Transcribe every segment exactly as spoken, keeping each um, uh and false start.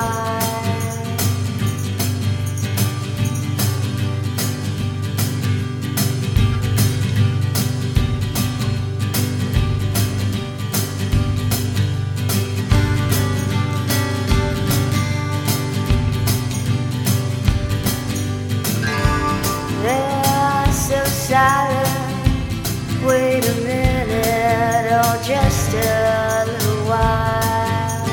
Wait a minute, or just a little while.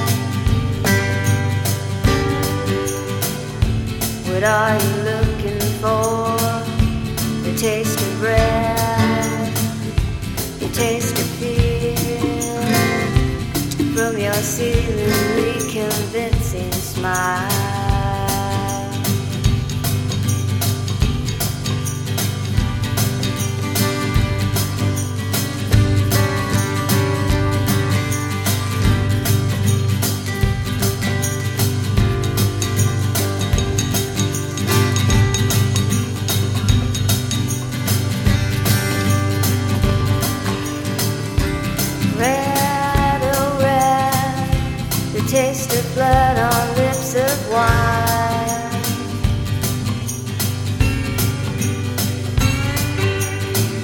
What are you looking for? The taste of bread, the taste of fear. From your seemingly convincing smile,